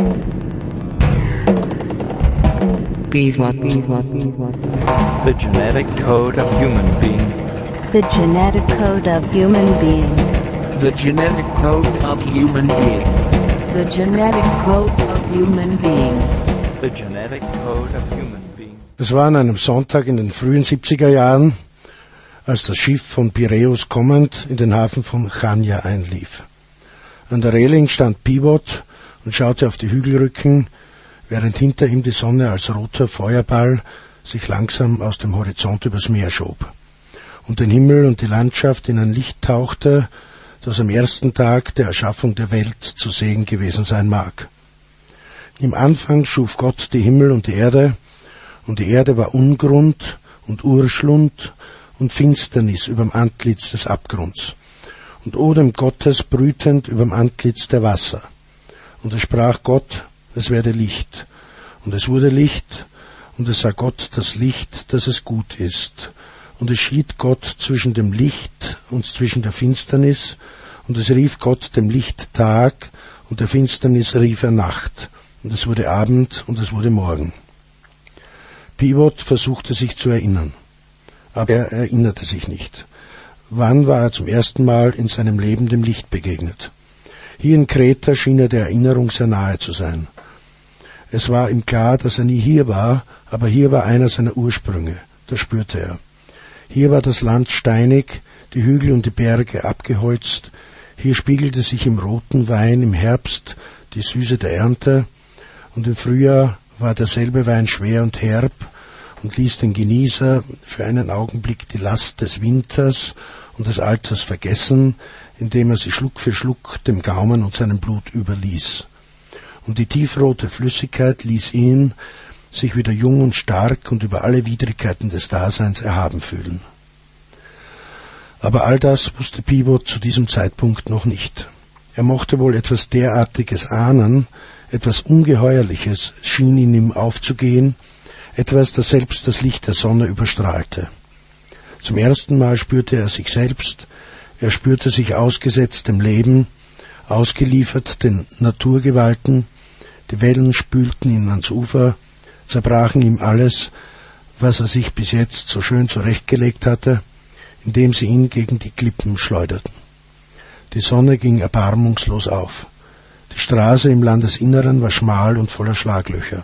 The genetic code of human being. The genetic code of human being. The genetic code of human being. The genetic code of human being. The genetic code of human being. Es war an einem Sonntag in den frühen 70er Jahren, als das Schiff von Piräus kommend in den Hafen von Chania einlief. An der Reling stand Pivot und schaute auf die Hügelrücken, während hinter ihm die Sonne als roter Feuerball sich langsam aus dem Horizont übers Meer schob und den Himmel und die Landschaft in ein Licht tauchte, das am ersten Tag der Erschaffung der Welt zu sehen gewesen sein mag. Im Anfang schuf Gott die Himmel und die Erde war Ungrund und Urschlund und Finsternis überm Antlitz des Abgrunds und Odem Gottes brütend überm Antlitz der Wasser. Und es sprach Gott, es werde Licht. Und es wurde Licht, und es sah Gott das Licht, dass es gut ist. Und es schied Gott zwischen dem Licht und zwischen der Finsternis, und es rief Gott dem Licht Tag, und der Finsternis rief er Nacht. Und es wurde Abend, und es wurde Morgen. Pivot versuchte sich zu erinnern, aber er erinnerte sich nicht. Wann war er zum ersten Mal in seinem Leben dem Licht begegnet? Hier in Kreta schien er der Erinnerung sehr nahe zu sein. Es war ihm klar, dass er nie hier war, aber hier war einer seiner Ursprünge, das spürte er. Hier war das Land steinig, die Hügel und die Berge abgeholzt, hier spiegelte sich im roten Wein im Herbst die Süße der Ernte, und im Frühjahr war derselbe Wein schwer und herb und ließ den Genießer für einen Augenblick die Last des Winters und des Alters vergessen, indem er sie Schluck für Schluck dem Gaumen und seinem Blut überließ. Und die tiefrote Flüssigkeit ließ ihn sich wieder jung und stark und über alle Widrigkeiten des Daseins erhaben fühlen. Aber all das wusste Pivot zu diesem Zeitpunkt noch nicht. Er mochte wohl etwas derartiges ahnen, etwas Ungeheuerliches schien in ihm aufzugehen, etwas, das selbst das Licht der Sonne überstrahlte. Zum ersten Mal spürte er sich selbst, er spürte sich ausgesetzt dem Leben, ausgeliefert den Naturgewalten, die Wellen spülten ihn ans Ufer, zerbrachen ihm alles, was er sich bis jetzt so schön zurechtgelegt hatte, indem sie ihn gegen die Klippen schleuderten. Die Sonne ging erbarmungslos auf. Die Straße im Landesinneren war schmal und voller Schlaglöcher.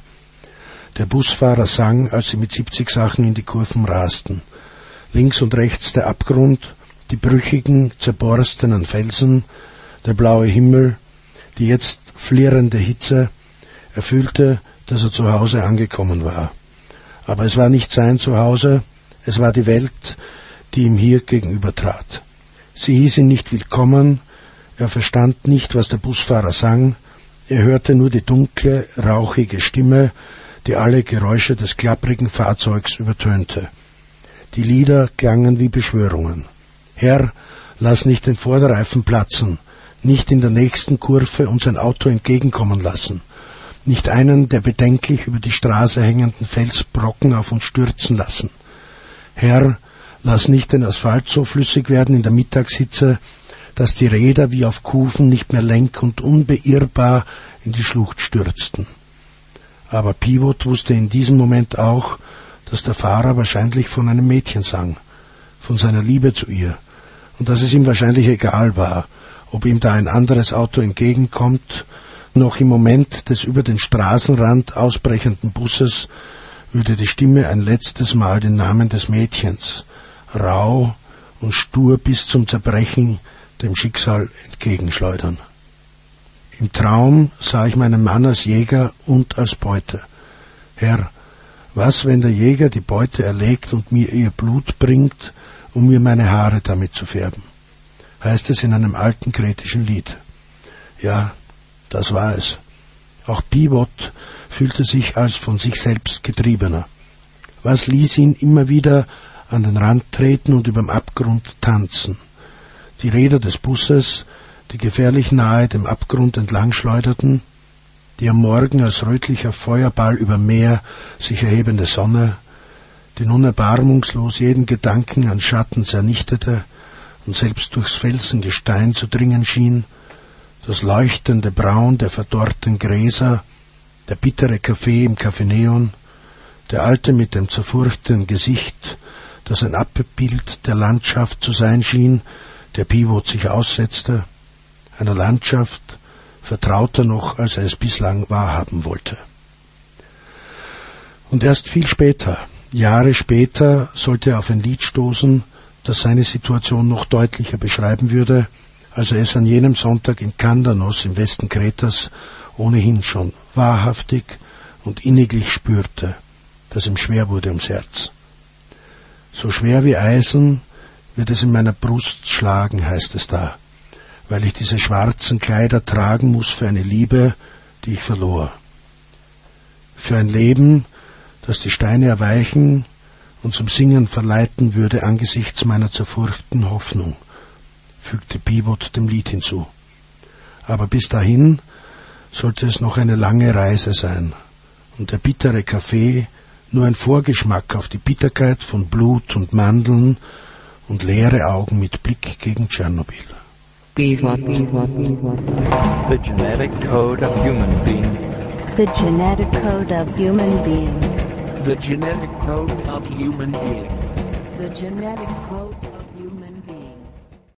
Der Busfahrer sang, als sie mit 70 Sachen in die Kurven rasten. Links und rechts der Abgrund, die brüchigen, zerborstenen Felsen, der blaue Himmel, die jetzt flirrende Hitze. Er fühlte, dass er zu Hause angekommen war. Aber es war nicht sein Zuhause, es war die Welt, die ihm hier gegenübertrat. Sie hieß ihn nicht willkommen, er verstand nicht, was der Busfahrer sang, er hörte nur die dunkle, rauchige Stimme, die alle Geräusche des klapprigen Fahrzeugs übertönte. Die Lieder klangen wie Beschwörungen. Herr, lass nicht den Vorderreifen platzen, nicht in der nächsten Kurve uns ein Auto entgegenkommen lassen, nicht einen der bedenklich über die Straße hängenden Felsbrocken auf uns stürzen lassen. Herr, lass nicht den Asphalt so flüssig werden in der Mittagshitze, dass die Räder wie auf Kufen nicht mehr lenk- und unbeirrbar in die Schlucht stürzten. Aber Pivot wusste in diesem Moment auch, dass der Fahrer wahrscheinlich von einem Mädchen sang, von seiner Liebe zu ihr, und dass es ihm wahrscheinlich egal war, ob ihm da ein anderes Auto entgegenkommt. Noch im Moment des über den Straßenrand ausbrechenden Busses würde die Stimme ein letztes Mal den Namen des Mädchens, rau und stur bis zum Zerbrechen, dem Schicksal entgegenschleudern. Im Traum sah ich meinen Mann als Jäger und als Beute. Herr, was, wenn der Jäger die Beute erlegt und mir ihr Blut bringt, um mir meine Haare damit zu färben? Heißt es in einem alten kretischen Lied. Ja, das war es. Auch Pivot fühlte sich als von sich selbst Getriebener. Was ließ ihn immer wieder an den Rand treten und überm Abgrund tanzen? Die Räder des Busses, die gefährlich nahe dem Abgrund entlang schleuderten, die am Morgen als rötlicher Feuerball über Meer sich erhebende Sonne, die nun erbarmungslos jeden Gedanken an Schatten zernichtete und selbst durchs Felsengestein zu dringen schien, das leuchtende Braun der verdorrten Gräser, der bittere Kaffee im Café Neon, der Alte mit dem zerfurchten Gesicht, das ein Abbild der Landschaft zu sein schien, der Pivot sich aussetzte, einer Landschaft, vertrauter noch, als er es bislang wahrhaben wollte. Und erst viel später, Jahre später, sollte er auf ein Lied stoßen, das seine Situation noch deutlicher beschreiben würde, als er es an jenem Sonntag in Kandanos im Westen Kretas ohnehin schon wahrhaftig und inniglich spürte, dass ihm schwer wurde ums Herz. So schwer wie Eisen wird es in meiner Brust schlagen, heißt es da, weil ich diese schwarzen Kleider tragen muss für eine Liebe, die ich verlor. Für ein Leben, das die Steine erweichen und zum Singen verleiten würde angesichts meiner zerfurchten Hoffnung, fügte Pivot dem Lied hinzu. Aber bis dahin sollte es noch eine lange Reise sein und der bittere Kaffee nur ein Vorgeschmack auf die Bitterkeit von Blut und Mandeln und leere Augen mit Blick gegen Tschernobyl. The genetic code of human being. The genetic code of human being. The genetic code of human being. The genetic code